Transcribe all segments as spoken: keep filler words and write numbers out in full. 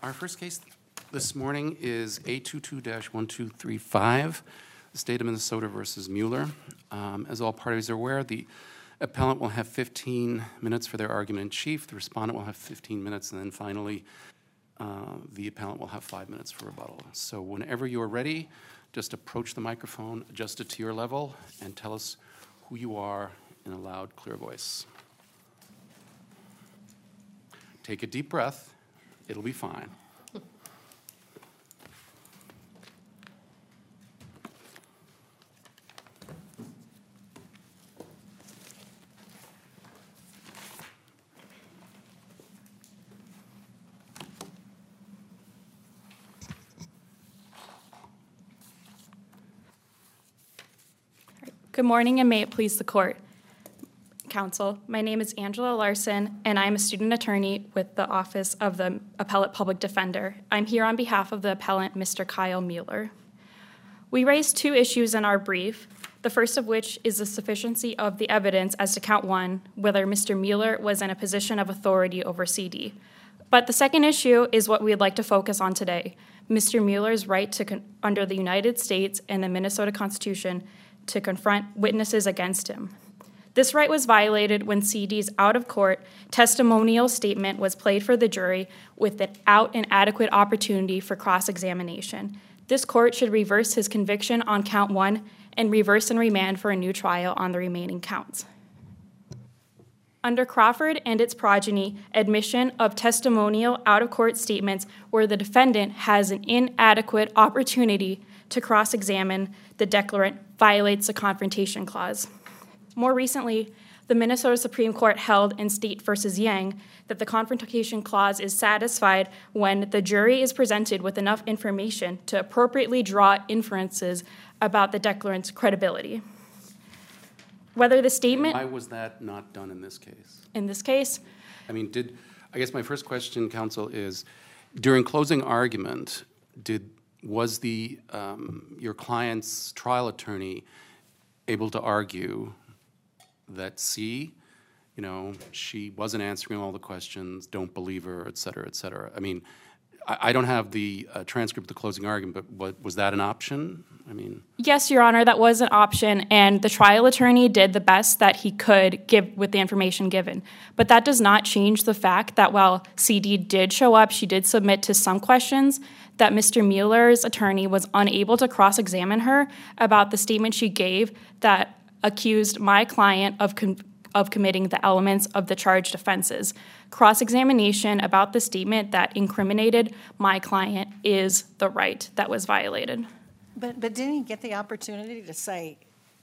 Our first case this morning is A twenty-two dash one two three five, the State of Minnesota versus Mueller. Um, as all parties are aware, the appellant will have fifteen minutes for their argument in chief, the respondent will have fifteen minutes, and then finally, uh, the appellant will have five minutes for rebuttal. So whenever you're ready, just approach the microphone, adjust it to your level, and tell us who you are in a loud, clear voice. Take a deep breath. It'll be fine. Good morning, and may it please the court. Counsel, my name is Angela Larson, and I'm a student attorney with the Office of the Appellate Public Defender. I'm here on behalf of the appellant, Mister Kyle Mueller. We raised two issues in our brief, the first of which is the sufficiency of the evidence as to count one, whether Mister Mueller was in a position of authority over C D. But the second issue is what we'd like to focus on today, Mister Mueller's right to, con- under the United States and the Minnesota Constitution, to confront witnesses against him. This right was violated when C D's out-of-court testimonial statement was played for the jury without an adequate opportunity for cross-examination. This court should reverse his conviction on count one and reverse and remand for a new trial on the remaining counts. Under Crawford and its progeny, admission of testimonial out-of-court statements where the defendant has an inadequate opportunity to cross-examine the declarant violates the Confrontation Clause. More recently, the Minnesota Supreme Court held in State versus Yang that the Confrontation Clause is satisfied when the jury is presented with enough information to appropriately draw inferences about the declarant's credibility. Whether the statement... Why was that not done in this case? In this case? I mean, did, I guess my first question, counsel, is during closing argument, did, was the, um, your client's trial attorney able to argue that C, you know, she wasn't answering all the questions, don't believe her, et cetera, et cetera? I mean, I, I don't have the uh, transcript of the closing argument, but what, was that an option? I mean... Yes, Your Honor, that was an option, and the trial attorney did the best that he could give with the information given. But that does not change the fact that while C D did show up, she did submit to some questions, that Mister Mueller's attorney was unable to cross-examine her about the statement she gave that accused my client of com- of committing the elements of the charged offenses. Cross-examination about the statement that incriminated my client is the right that was violated. But but didn't he get the opportunity to say,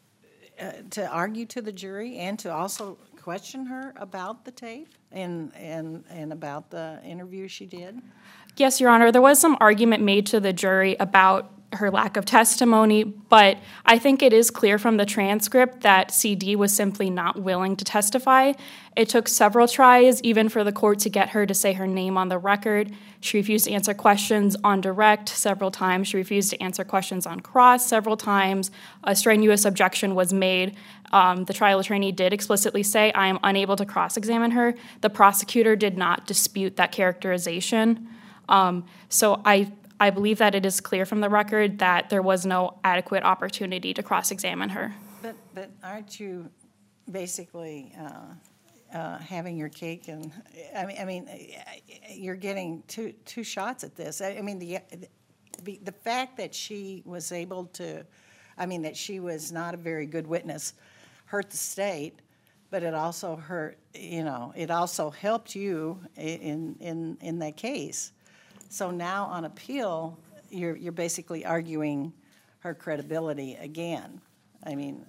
uh, to argue to the jury and to also question her about the tape and and and about the interview she did? Yes, Your Honor, there was some argument made to the jury about her lack of testimony, but I think it is clear from the transcript that C D was simply not willing to testify. It took several tries, even for the court to get her to say her name on the record. She refused to answer questions on direct several times. She refused to answer questions on cross several times. A strenuous objection was made. Um, the trial attorney did explicitly say, I am unable to cross-examine her. The prosecutor did not dispute that characterization. Um, so I I believe that it is clear from the record that there was no adequate opportunity to cross-examine her. But but aren't you basically uh, uh, having your cake and I mean I mean you're getting two two shots at this. I, I mean the, the the fact that she was able to, I mean that she was not a very good witness, hurt the state, but it also hurt you know it also helped you in in in that case. So now on appeal, you're you're basically arguing her credibility again. I mean,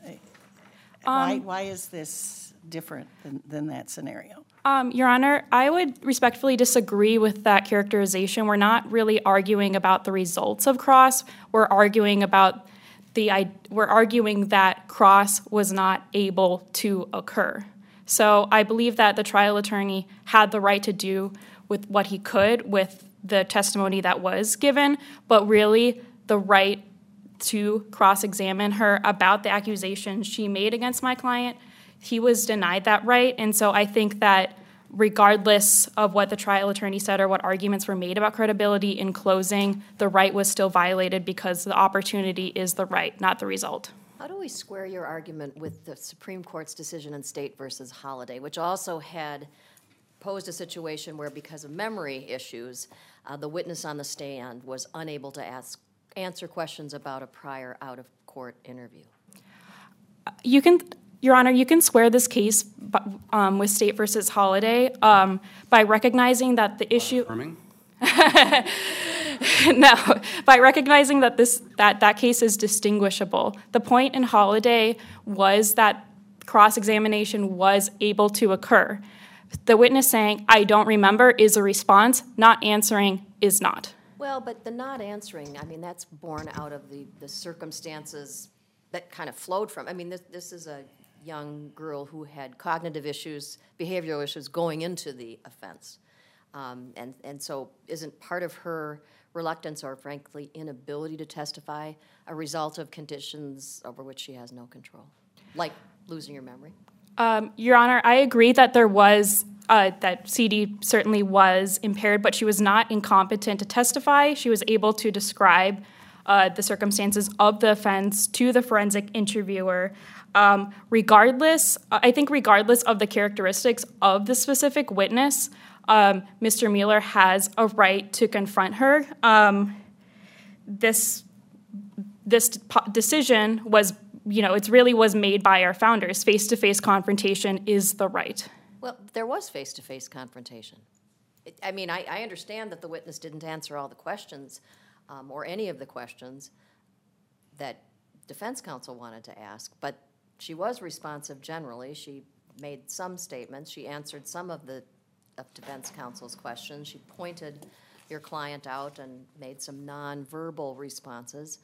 why Um, why is this different than, than that scenario? Um, Your Honor, I would respectfully disagree with that characterization. We're not really arguing about the results of cross. We're arguing about the we're arguing that cross was not able to occur. So I believe that the trial attorney had the right to do with what he could with the testimony that was given, but really the right to cross-examine her about the accusations she made against my client, he was denied that right. And so I think that regardless of what the trial attorney said or what arguments were made about credibility in closing, the right was still violated because the opportunity is the right, not the result. How do we square your argument with the Supreme Court's decision in State versus Holiday, which also had posed a situation where, because of memory issues, uh, the witness on the stand was unable to ask answer questions about a prior out-of-court interview? You can, Your Honor, you can square this case um, with State versus Holiday um, by recognizing that the issue. Affirming? No, by recognizing that this that that case is distinguishable. The point in Holiday was that cross-examination was able to occur. The witness saying, "I don't remember," is a response. Not answering is not. Well, but the not answering, I mean, that's born out of the, the circumstances that kind of flowed from. I mean, this, this is a young girl who had cognitive issues, behavioral issues going into the offense. Um, and, and so isn't part of her reluctance or, frankly, inability to testify a result of conditions over which she has no control, like losing your memory? Um, Your Honor, I agree that there was, uh, that C D certainly was impaired, but she was not incompetent to testify. She was able to describe uh, the circumstances of the offense to the forensic interviewer. Um, regardless, I think regardless of the characteristics of the specific witness, um, Mister Mueller has a right to confront her. Um, this, this decision was You know, it really was made by our founders. Face-to-face confrontation is the right. Well, there was face-to-face confrontation. It, I mean, I, I understand that the witness didn't answer all the questions um, or any of the questions that defense counsel wanted to ask, but she was responsive generally. She made some statements. She answered some of the of defense counsel's questions. She pointed your client out and made some nonverbal responses.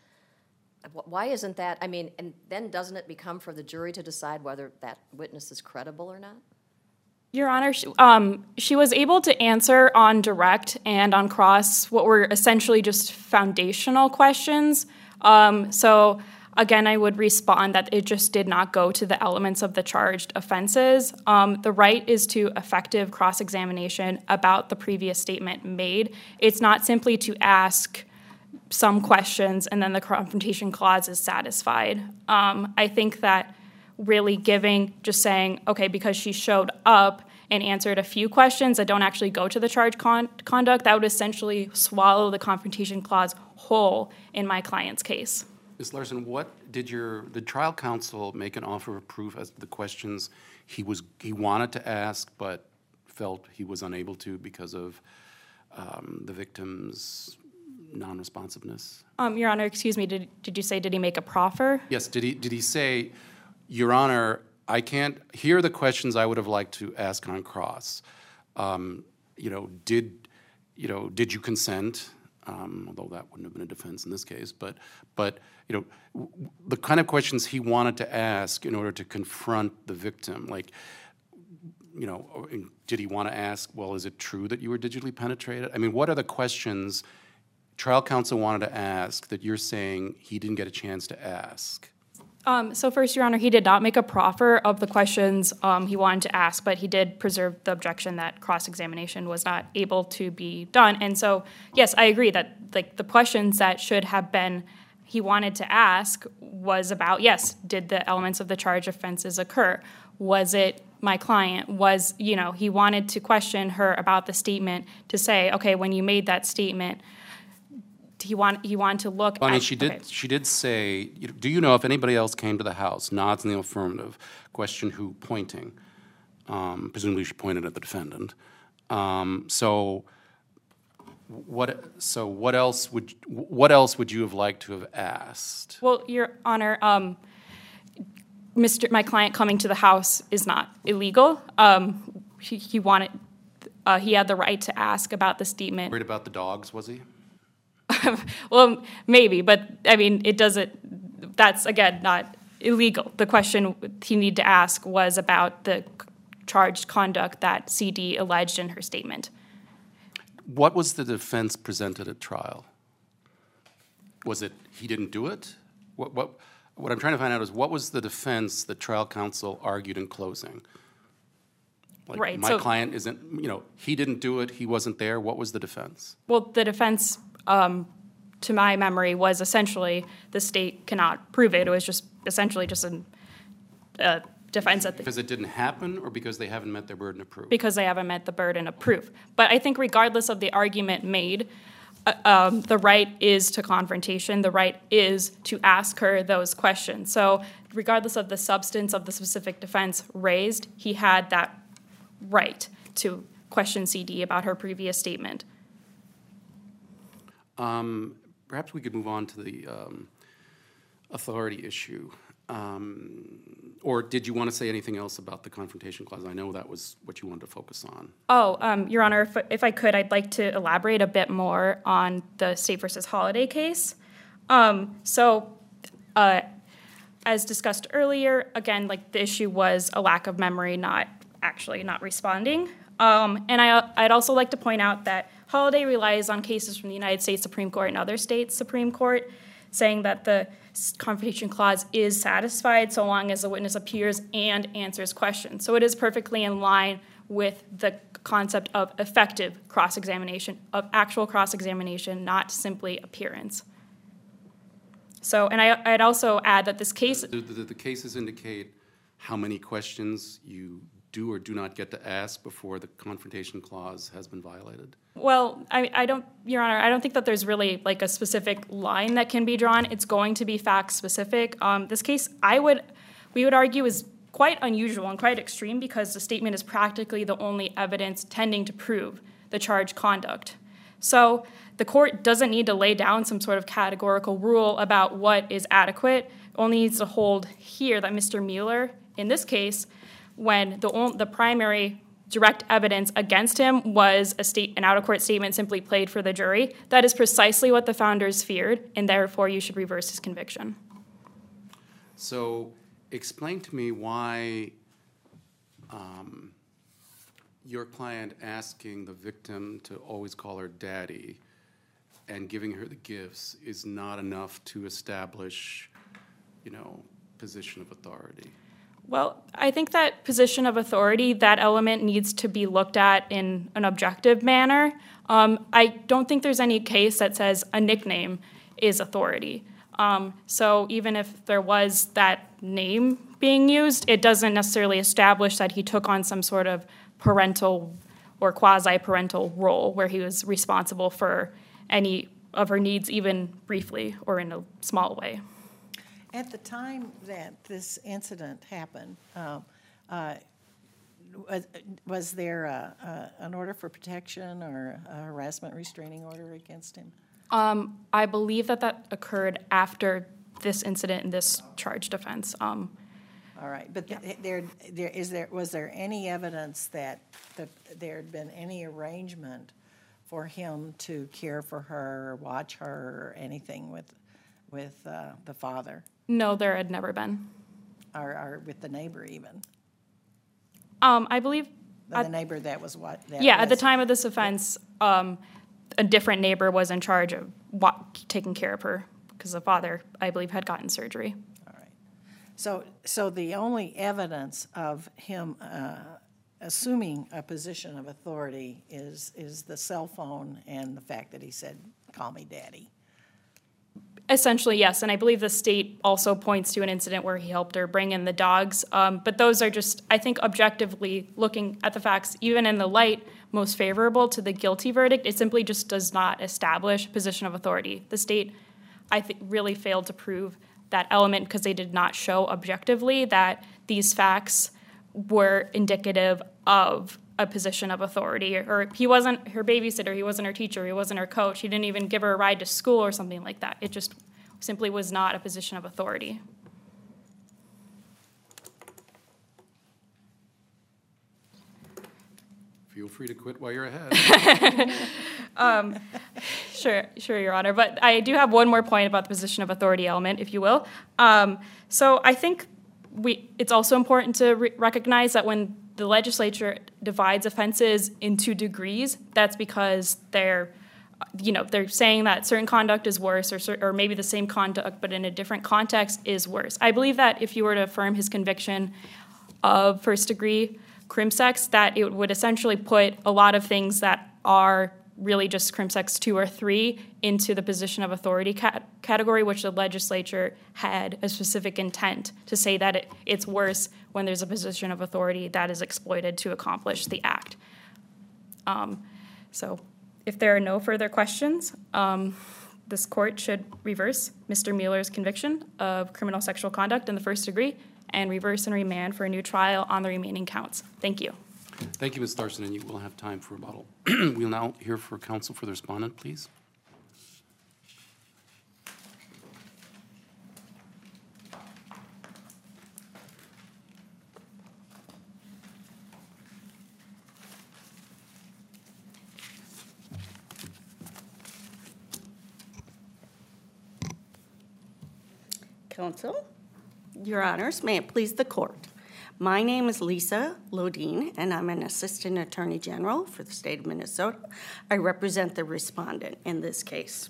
Why isn't that, I mean, and then doesn't it become for the jury to decide whether that witness is credible or not? Your Honor, she, um, she was able to answer on direct and on cross what were essentially just foundational questions. Um, so, again, I would respond that it just did not go to the elements of the charged offenses. Um, the right is to effective cross-examination about the previous statement made. It's not simply to ask some questions and then the confrontation clause is satisfied. Um, I think that really giving, just saying, okay, because she showed up and answered a few questions that don't actually go to the charge con- conduct, that would essentially swallow the confrontation clause whole in my client's case. Miz Larson, what did your the trial counsel make an offer of proof as to the questions he was he wanted to ask but felt he was unable to because of um, the victim's non-responsiveness? Um, Your Honor, excuse me, did, did you say, did he make a proffer? Yes, did he did he say, Your Honor, I can't, here are the questions I would have liked to ask on cross. Um, you know, did, you know, did you consent? Um, although that wouldn't have been a defense in this case, but, but you know, w- the kind of questions he wanted to ask in order to confront the victim, like, you know, or, did he want to ask, well, is it true that you were digitally penetrated? I mean, what are the questions trial counsel wanted to ask that you're saying he didn't get a chance to ask? Um, so first, Your Honor, he did not make a proffer of the questions um, he wanted to ask, but he did preserve the objection that cross-examination was not able to be done. And so, yes, I agree that like the questions that should have been he wanted to ask was about, yes, did the elements of the charge offenses occur? Was it my client? Was, you know, he wanted to question her about the statement to say, okay, when you made that statement, He want he wanted to look. Bonnie, at, she did. Okay. She did say. Do you know if anybody else came to the house? Nods in the affirmative. Question who? Pointing. Um, presumably, she pointed at the defendant. Um, so, what? So, what else would? What else would you have liked to have asked? Well, Your Honor, um, Mister My client coming to the house is not illegal. Um, he, he wanted. Uh, he had the right to ask about the statement. Worried about the dogs? Was he? Well, maybe, but I mean, it doesn't, that's, again, not illegal. The question he needed to ask was about the charged conduct that C D alleged in her statement. What was the defense presented at trial? Was it he didn't do it? What, what, what I'm trying to find out is what was the defense that trial counsel argued in closing? Like, Right, my so- client isn't, you know, he didn't do it, he wasn't there. What was the defense? Well, the defense, um, to my memory, was essentially the state cannot prove it. It was just essentially just a, a defense at the, Because it didn't happen, or because they haven't met their burden of proof? because they haven't met the burden of proof. But I think regardless of the argument made, uh, um, the right is to confrontation. The right is to ask her those questions. So regardless of the substance of the specific defense raised, he had that right to question C D about her previous statement. Um, Perhaps we could move on to the um, authority issue. Um, Or did you want to say anything else about the confrontation clause? I know that was what you wanted to focus on. Oh, um, Your Honor, if, if I could, I'd like to elaborate a bit more on the State versus Holiday case. Um, so, uh, as discussed earlier, again, like the issue was a lack of memory, not actually not responding. Um, and I, I'd also like to point out that Holiday relies on cases from the United States Supreme Court and other states' Supreme Court, saying that the confrontation clause is satisfied so long as the witness appears and answers questions. So it is perfectly in line with the concept of effective cross-examination, of actual cross-examination, not simply appearance. So, and I, I'd also add that this case... Do the, the cases indicate how many questions you do or do not get to ask before the confrontation clause has been violated? Well, I, I don't, Your Honor, I don't think that there's really like a specific line that can be drawn. It's going to be fact-specific. Um, this case, I would, we would argue, is quite unusual and quite extreme because the statement is practically the only evidence tending to prove the charged conduct. So the court doesn't need to lay down some sort of categorical rule about what is adequate. It only needs to hold here that Mister Mueller, in this case, when the on, the primary direct evidence against him was a state an out-of-court statement simply played for the jury. That is precisely what the founders feared, and therefore you should reverse his conviction. So explain to me why um, your client asking the victim to always call her daddy and giving her the gifts is not enough to establish, you know, position of authority. Well, I think that position of authority, that element needs to be looked at in an objective manner. Um, I don't think there's any case that says a nickname is authority. Um, so even if there was that name being used, it doesn't necessarily establish that he took on some sort of parental or quasi-parental role where he was responsible for any of her needs, even briefly or in a small way. At the time that this incident happened, um, uh, was, was there a, a, an order for protection or a harassment restraining order against him? Um, I believe that that occurred after this incident and this charged offense. Um, All right, but th- there, there is there was there any evidence that that there had been any arrangement for him to care for her, or watch her, or anything with with uh, the father? no, there had never been. Or, or with the neighbor even? Um, I believe, The at- neighbor that was what? That yeah, at the was- time of this offense, um, a different neighbor was in charge of wa- taking care of her because the father, I believe, had gotten surgery. All right. So, so the only evidence of him uh, assuming a position of authority is, is the cell phone and the fact that he said, "Call me daddy." Essentially, yes, and I believe the state also points to an incident where he helped her bring in the dogs. Um, but those are just, I think, objectively looking at the facts, even in the light most favorable to the guilty verdict, it simply just does not establish a position of authority. The state, I think, really failed to prove that element because they did not show objectively that these facts were indicative of a position of authority, or he wasn't her babysitter, he wasn't her teacher, he wasn't her coach, he didn't even give her a ride to school or something like that. It just simply was not a position of authority. Feel free to quit while you're ahead. Sure, sure, Your Honor. But I do have one more point about the position of authority element, if you will. Um, so I think we, it's also important to re- recognize that when the legislature divides offenses into degrees, that's because they're, you know, they're saying that certain conduct is worse, or cer- or maybe the same conduct but in a different context is worse. I believe that if you were to affirm his conviction of first-degree crimsex, that it would essentially put a lot of things that are really just crimsex two or three into the position of authority cat- category, which the legislature had a specific intent to say that it, it's worse when there's a position of authority that is exploited to accomplish the act. Um, so if there are no further questions, um, this court should reverse Mister Mueller's conviction of criminal sexual conduct in the first degree and reverse and remand for a new trial on the remaining counts. Thank you. Thank you, Miz Larson, and you will have time for rebuttal. We'll now hear for counsel for the respondent, please. Counsel, Your Honors, may it please the court. My name is Lisa Lodine, and I'm an Assistant Attorney General for the state of Minnesota. I represent the respondent in this case.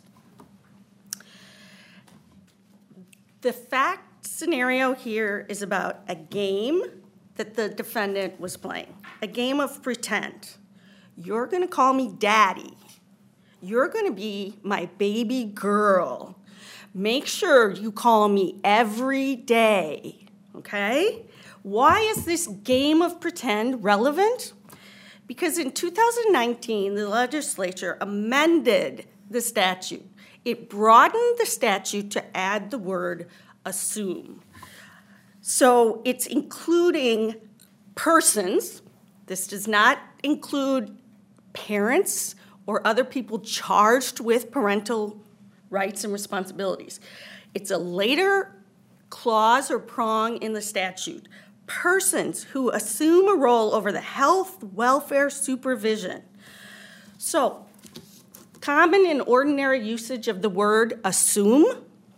The fact scenario here is about a game that the defendant was playing, a game of pretend. You're going to call me daddy. You're going to be my baby girl. Make sure you call me every day, okay? Why is this game of pretend relevant? Because in two thousand nineteen, the legislature amended the statute. It broadened the statute to add the word assume. So it's including persons. This does not include parents or other people charged with parental rights and responsibilities. It's a later clause or prong in the statute. Persons who assume a role over the health, welfare, supervision. So, common and ordinary usage of the word assume.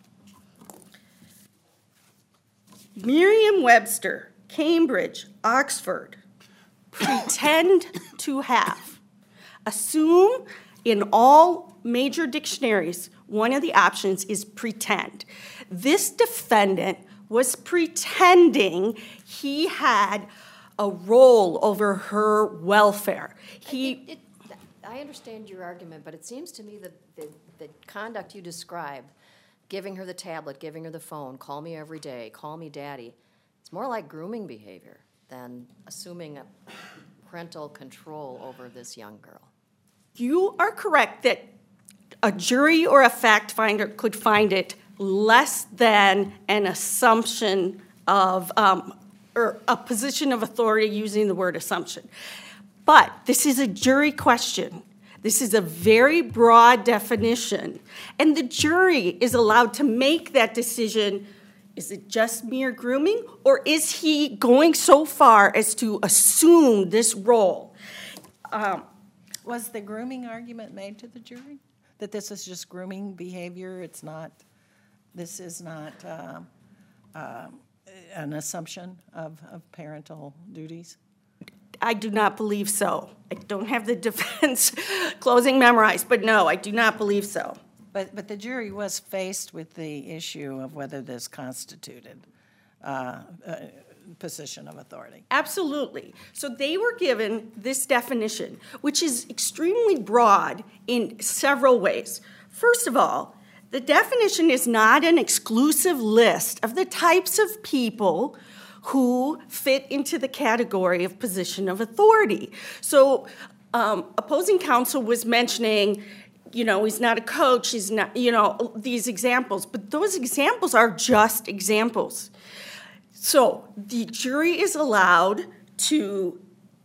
Merriam-Webster, Cambridge, Oxford, pretend to have. Assume in all major dictionaries, one of the options is pretend. This defendant was pretending he had a role over her welfare. He, It- it- I understand your argument, but it seems to me that the, the conduct you describe, giving her the tablet, giving her the phone, call me every day, call me daddy, it's more like grooming behavior than assuming a parental control over this young girl. you are correct that a jury or a fact finder could find it less than an assumption of, um, or a position of authority using the word assumption. But this is a jury question. This is a very broad definition. And the jury is allowed to make that decision. Is it just mere grooming? Or is he going so far as to assume this role? Um, Was the grooming argument made to the jury? That this is just grooming behavior, it's not, this is not uh, uh, an assumption of, of parental duties? I do not believe so. I don't have the defense closing memorized, but no, I do not believe so. But, but the jury was faced with the issue of whether this constituted uh, a position of authority. Absolutely. So they were given this definition, which is extremely broad in several ways. First of all, the definition is not an exclusive list of the types of people who fit into the category of position of authority. So um, opposing counsel was mentioning, you know, he's not a coach, he's not, you know, these examples, but those examples are just examples. So the jury is allowed to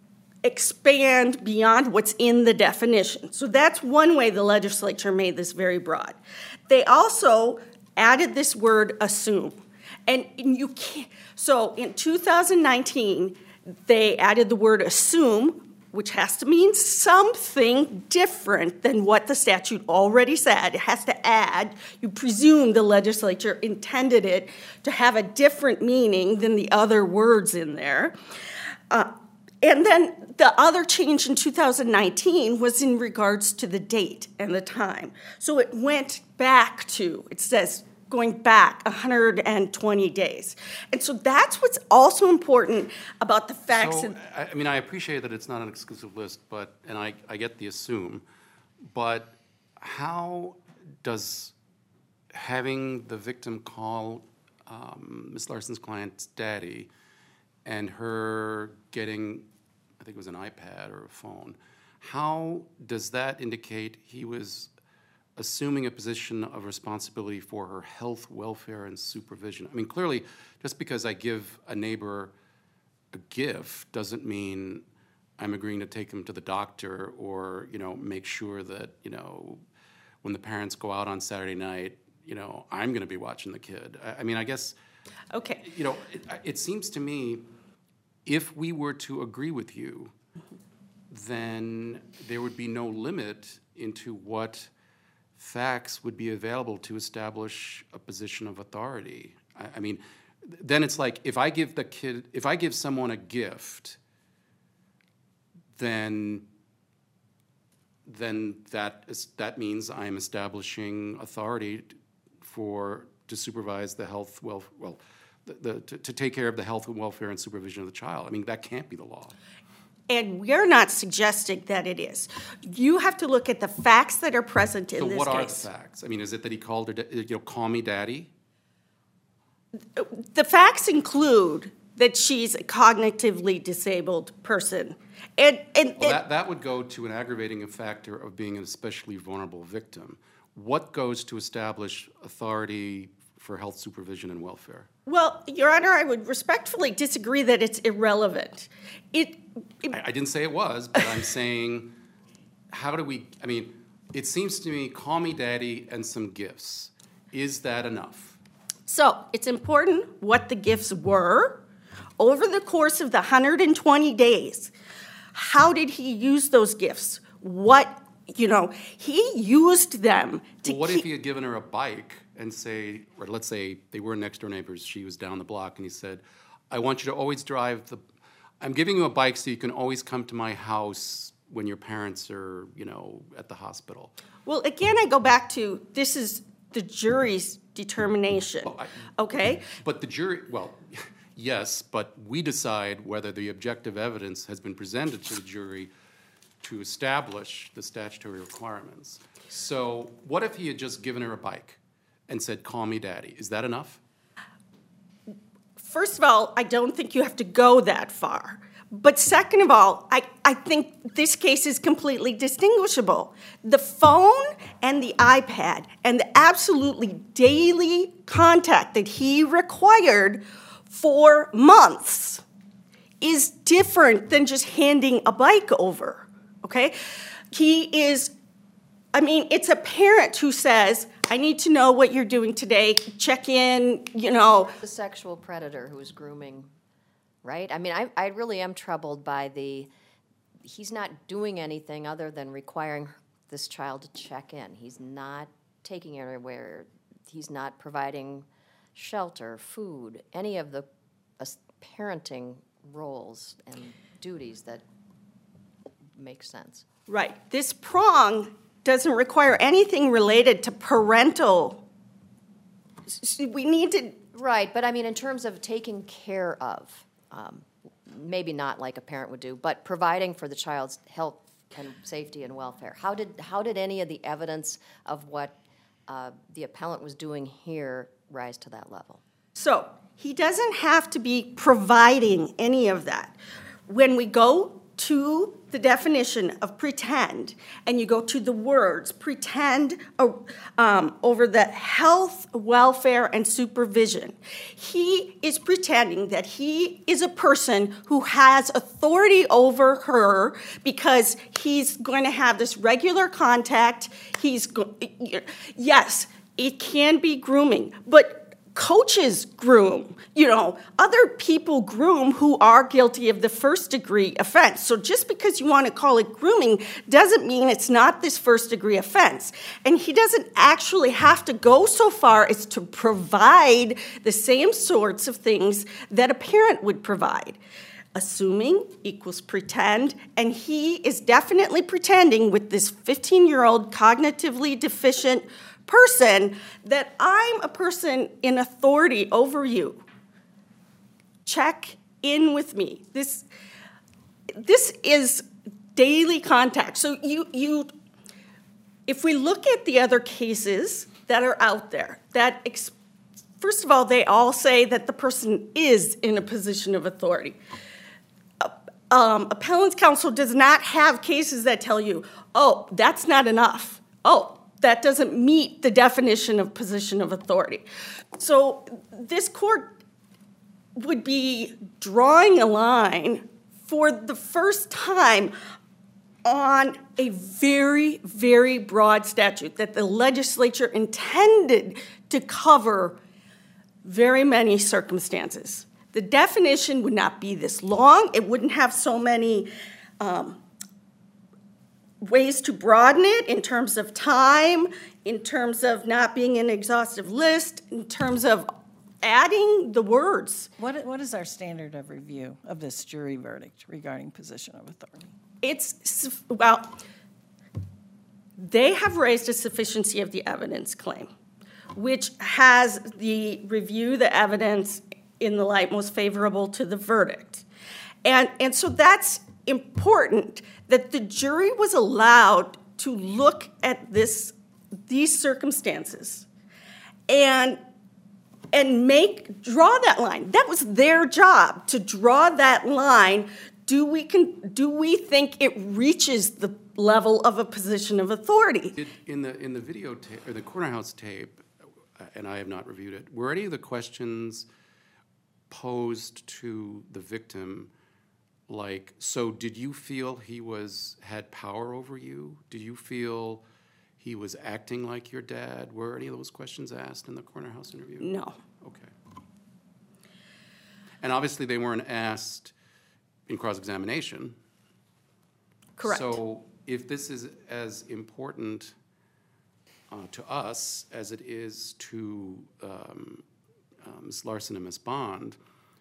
expand beyond what's in the definition. So that's one way the legislature made this very broad. They also added this word assume. And you can't, so in two thousand nineteen, they added the word assume, which has to mean something different than what the statute already said. It has to add, you presume the legislature intended it to have a different meaning than the other words in there. Uh, and then the other change in two thousand nineteen was in regards to the date and the time. So it went back to, it says going back one hundred twenty days. And so that's what's also important about the facts. So, and- I I mean, I appreciate that it's not an exclusive list, but, and I, I get the assume, but how does having the victim call um, Miz Larson's client's daddy and her getting, I think it was an iPad or a phone, how does that indicate he was assuming a position of responsibility for her health, welfare, and supervision? I mean, clearly, just because I give a neighbor a gift doesn't mean I'm agreeing to take him to the doctor or, you know, make sure that, you know, when the parents go out on Saturday night, you know, I'm going to be watching the kid. I, I mean, I guess, Okay. you know, it, it seems to me if we were to agree with you, then there would be no limit into what facts would be available to establish a position of authority. I, I mean, then it's like if I give the kid, if I give someone a gift, then then that is, that means I'm establishing authority for to supervise the health, well, well, the, the to, to take care of the health and welfare and supervision of the child. I mean, that can't be the law. And we're not suggesting that it is. You have to look at the facts that are present in So this what are the case. facts? I mean, is it that he called her, da- you know, call me daddy? The facts include that she's a cognitively disabled person. And, and, Well, and that, that would go to an aggravating factor of being an especially vulnerable victim. What goes to establish authority for health supervision and welfare? well, Your Honor, I would respectfully disagree that it's irrelevant. It, it I, I didn't say it was, but I'm saying, how do we, I mean, it seems to me, call me daddy and some gifts. Is that enough? So it's important what the gifts were over the course of the one hundred twenty days. How did he use those gifts? What, you know, he used them to Well, what keep, if he had given her a bike and say, or let's say they were next door neighbors, she was down the block, and he said, I want you to always drive the, I'm giving you a bike so you can always come to my house when your parents are, you know, at the hospital. well, again, I go back to this is the jury's determination, Oh, I- okay? But the jury, well, yes, but we decide whether the objective evidence has been presented to the jury to establish the statutory requirements. So what if he had just given her a bike and said, call me daddy? Is that enough? First of all, I don't think you have to go that far. But second of all, I, I think this case is completely distinguishable. The phone and the iPad and the absolutely daily contact that he required for months is different than just handing a bike over, okay? He is, I mean, it's a parent who says, I need to know what you're doing today, check in, you know. The sexual predator who is grooming, right? I mean, I, I really am troubled by the, he's not doing anything other than requiring this child to check in. He's not taking her anywhere. He's not providing shelter, food, any of the uh, parenting roles and duties that make sense. Right. This prong doesn't require anything related to parental. s- We need to, Right, but I mean, in terms of taking care of, um, maybe not like a parent would do, but providing for the child's health and safety and welfare. How did how did any of the evidence of what uh, the appellant was doing here rise to that level? so he doesn't have to be providing any of that. When we go to the definition of pretend, and you go to the words pretend uh, um, over the health, welfare, and supervision, he is pretending that he is a person who has authority over her because he's going to have this regular contact. He's go- yes, it can be grooming, but coaches groom, you know, other people groom who are guilty of the first degree offense. So just because you want to call it grooming doesn't mean it's not this first degree offense. And he doesn't actually have to go so far as to provide the same sorts of things that a parent would provide. Assuming equals pretend, and he is definitely pretending with this fifteen-year-old cognitively deficient person that I'm a person in authority over you. Check in with me. This, this is daily contact. So you, you, if we look at the other cases that are out there, that ex- first of all, they all say that the person is in a position of authority. Um, appellant's counsel does not have cases that tell you, oh, that's not enough. Oh, that doesn't meet the definition of position of authority. So this court would be drawing a line for the first time on a very, very broad statute that the legislature intended to cover very many circumstances. The definition would not be this long. It wouldn't have so many um, ways to broaden it in terms of time, in terms of not being an exhaustive list, in terms of adding the words. What, what is our standard of review of this jury verdict regarding position of authority? It's, well, they have raised a sufficiency of the evidence claim, which has the review the evidence in the light most favorable to the verdict. And, and so that's important, that the jury was allowed to look at this, these circumstances and, and make, draw that line. That was their job, to draw that line. Do we, can, do we think it reaches the level of a position of authority? Did, in the, in the video tape, or the corner house tape, and I have not reviewed it, were any of the questions posed to the victim like, so did you feel he was had power over you? Did you feel he was acting like your dad? Were any of those questions asked in the corner house interview? No. Okay. And obviously they weren't asked in cross-examination. Correct. So if this is as important uh, to us as it is to um, uh, Miz Larson and Miz Bond,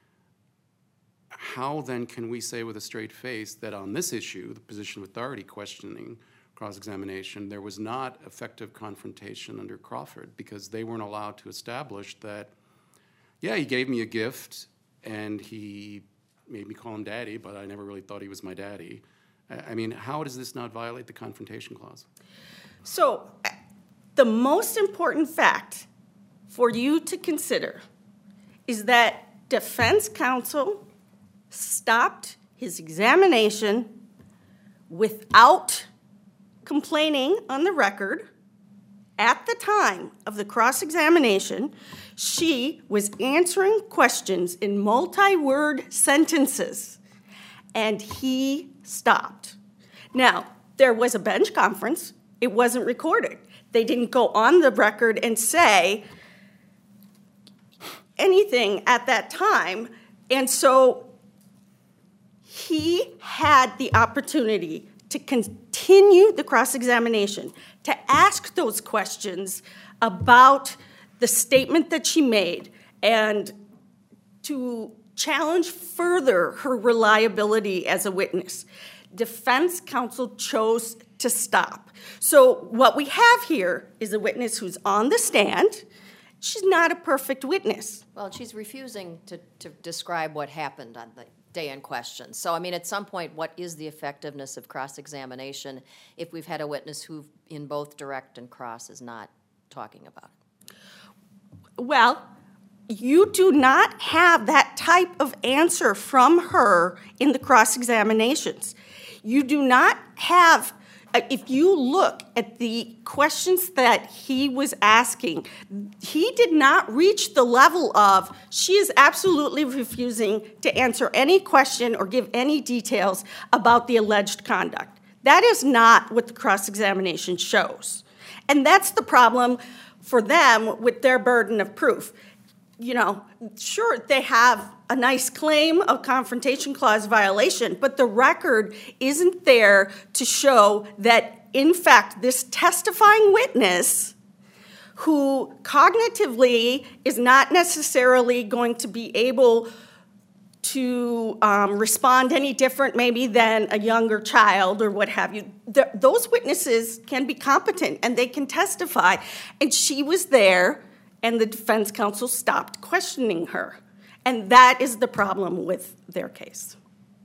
how then can we say with a straight face that on this issue, the position of authority questioning cross-examination, there was not effective confrontation under Crawford because they weren't allowed to establish that, yeah, he gave me a gift and he made me call him daddy, but I never really thought he was my daddy. I mean, how does this not violate the confrontation clause? So the most important fact for you to consider is that defense counsel stopped his examination without complaining on the record. At the time of the cross-examination, she was answering questions in multi-word sentences, and he stopped. Now, there was a bench conference. It wasn't recorded. They didn't go on the record and say anything at that time, and so he had the opportunity to continue the cross-examination, to ask those questions about the statement that she made, and to challenge further her reliability as a witness. Defense counsel chose to stop. So what we have here is a witness who's on the stand. She's not a perfect witness. Well, she's refusing to, to describe what happened on the day in question. So, I mean, at some point, what is the effectiveness of cross-examination if we've had a witness who, in both direct and cross, is not talking about it? Well, you do not have that type of answer from her in the cross-examinations. You do not have, if you look at the questions that he was asking, he did not reach the level of, she is absolutely refusing to answer any question or give any details about the alleged conduct. That is not what the cross-examination shows. And that's the problem for them with their burden of proof. You know, sure, they have a nice claim of confrontation clause violation, but the record isn't there to show that, in fact, this testifying witness, who cognitively is not necessarily going to be able to um, respond any different maybe than a younger child or what have you. Th- those witnesses can be competent and they can testify. And she was there and the defense counsel stopped questioning her. And that is the problem with their case.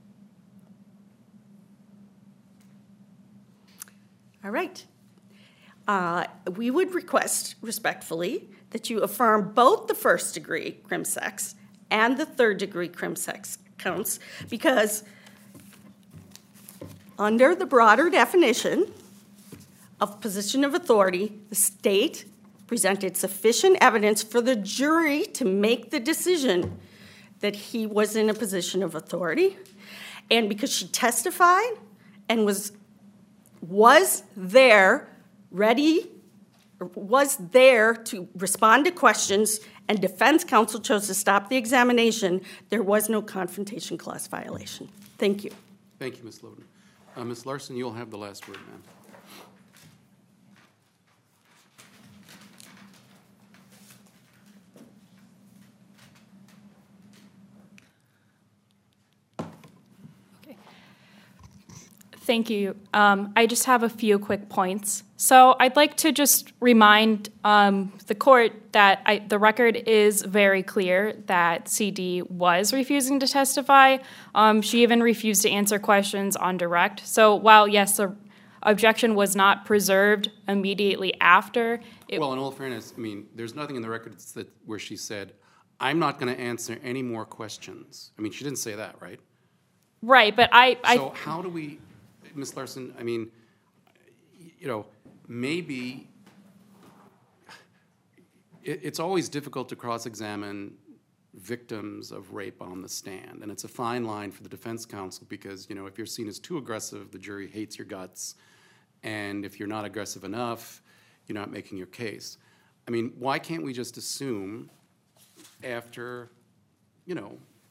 All right. Uh, we would request respectfully that you affirm both the first degree crim sex and the third degree crim sex counts, because under the broader definition of position of authority, the state presented sufficient evidence for the jury to make the decision that he was in a position of authority. And because she testified and was was there ready, was there to respond to questions, and defense counsel chose to stop the examination, there was no confrontation clause violation. Thank you. Thank you, Miz Loden. Uh, Miz Larson, you'll have the last word, ma'am. Thank you. Um, I just have a few quick points. So I'd like to just remind um, the court that I, the record is very clear that C D was refusing to testify. Um, she even refused to answer questions on direct. So while, yes, the objection was not preserved immediately after. It, Well, in all fairness, I mean, there's nothing in the record that, where she said, I'm not going to answer any more questions. I mean, she didn't say that, right? right, but I... I So how do we, Miz Larson, I mean, you know, maybe it, it's always difficult to cross-examine victims of rape on the stand, and it's a fine line for the defense counsel because, you know, if you're seen as too aggressive, the jury hates your guts, and if you're not aggressive enough, you're not making your case. I mean, why can't we just assume after, you know,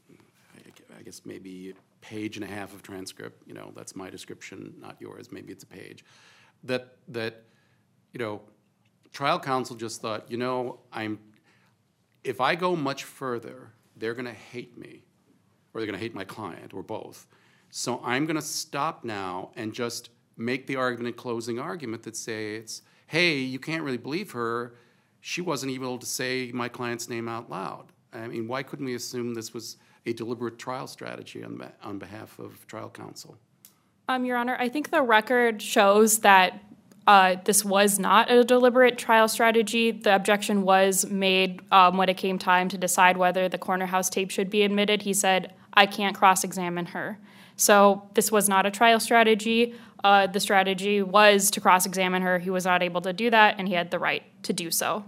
I guess maybe page and a half of transcript, you know, that's my description, not yours, maybe it's a page, that, that you know, trial counsel just thought, you know, I'm, if I go much further, they're going to hate me, or they're going to hate my client, or both. So I'm going to stop now and just make the argument, a closing argument that says, hey, you can't really believe her. She wasn't able to say my client's name out loud. I mean, why couldn't we assume this was a deliberate trial strategy on, on behalf of trial counsel? Um, Your Honor, I think the record shows that uh, this was not a deliberate trial strategy. The objection was made um, when it came time to decide whether the corner house tape should be admitted. He said, I can't cross-examine her. So this was not a trial strategy. Uh, the strategy was to cross-examine her. He was not able to do that, and he had the right to do so.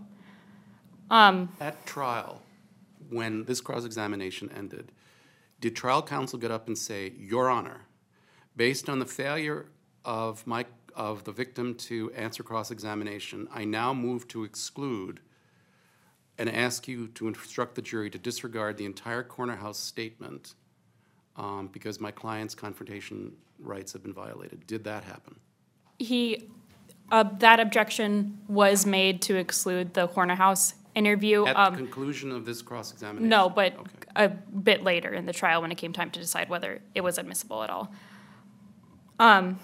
Um, At trial, when this cross-examination ended, did trial counsel get up and say, Your Honor, based on the failure of my of the victim to answer cross-examination, I now move to exclude and ask you to instruct the jury to disregard the entire corner house statement um, because my client's confrontation rights have been violated. Did that happen? he, uh, that objection was made to exclude the corner house interview. At Um, the conclusion of this cross-examination? No, but Okay. a bit later in the trial when it came time to decide whether it was admissible at all. Um,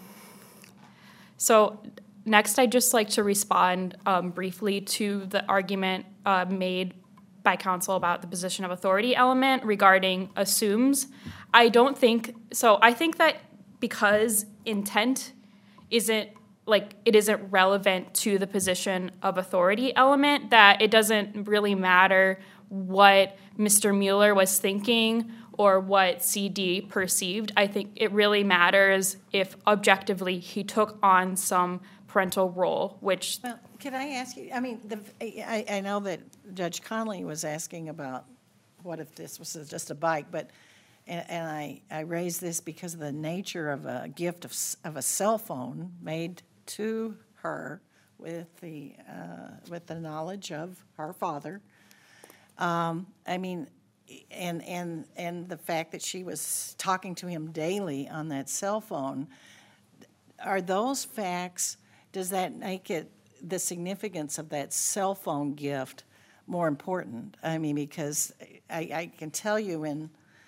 so next, I'd just like to respond um, briefly to the argument uh, made by counsel about the position of authority element regarding assumes. I don't think, so I think that because intent isn't, like, it isn't relevant to the position of authority element, that it doesn't really matter what Mister Mueller was thinking or what C D perceived. I think it really matters if objectively he took on some parental role, which... Well, can I ask you, I mean, the, I, I know that Judge Conley was asking about what if this was just a bike, but, and, and I, I raised this because of the nature of a gift of, s- of a cell phone made to her with the, uh, with the knowledge of her father. Um, I mean, and, and, and the fact that she was talking to him daily on that cell phone, are those facts, does that make it, the significance of that cell phone gift more important? I mean, because I, I can tell you in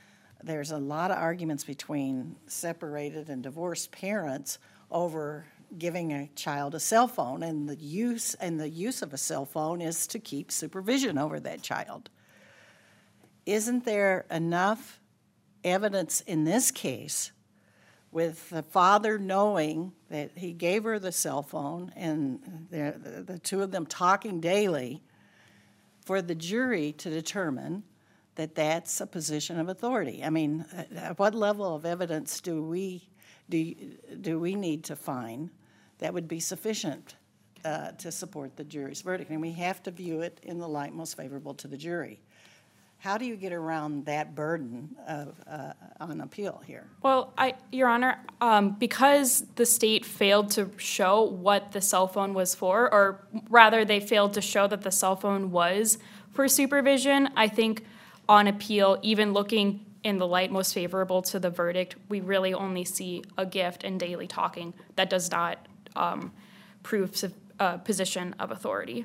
there's a lot of arguments between separated and divorced parents over giving a child a cell phone, and the use and the use of a cell phone is to keep supervision over that child. Isn't there enough evidence in this case, with the father knowing that he gave her the cell phone and the, the two of them talking daily, for the jury to determine that that's a position of authority? I mean, at what level of evidence do we do, do we need to find that would be sufficient uh, to support the jury's verdict? And we have to view it in the light most favorable to the jury. How do you get around that burden of, uh, on appeal here? Well, I, Your Honor, um, because the state failed to show what the cell phone was for, or rather they failed to show that the cell phone was for supervision, I think on appeal, even looking in the light most favorable to the verdict, we really only see a gift and daily talking. That does not um, prove a position of authority.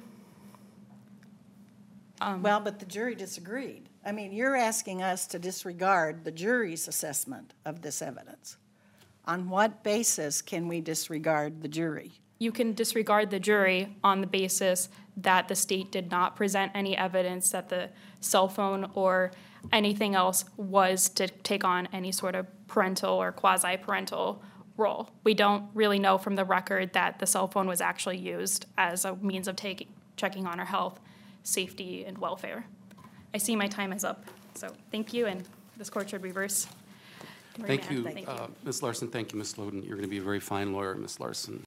Um, well, but the jury disagreed. I mean, you're asking us to disregard the jury's assessment of this evidence. On what basis can we disregard the jury? You can disregard the jury on the basis that the state did not present any evidence that the cell phone or anything else was to take on any sort of parental or quasi-parental role. We don't really know from the record that the cell phone was actually used as a means of taking, checking on her health, safety, and welfare. I see my time is up, so thank you, and this court should reverse. Thank you, Thank you. uh, Miz Larson. Thank you, Miz Loden. You're going to be a very fine lawyer, Miz Larson.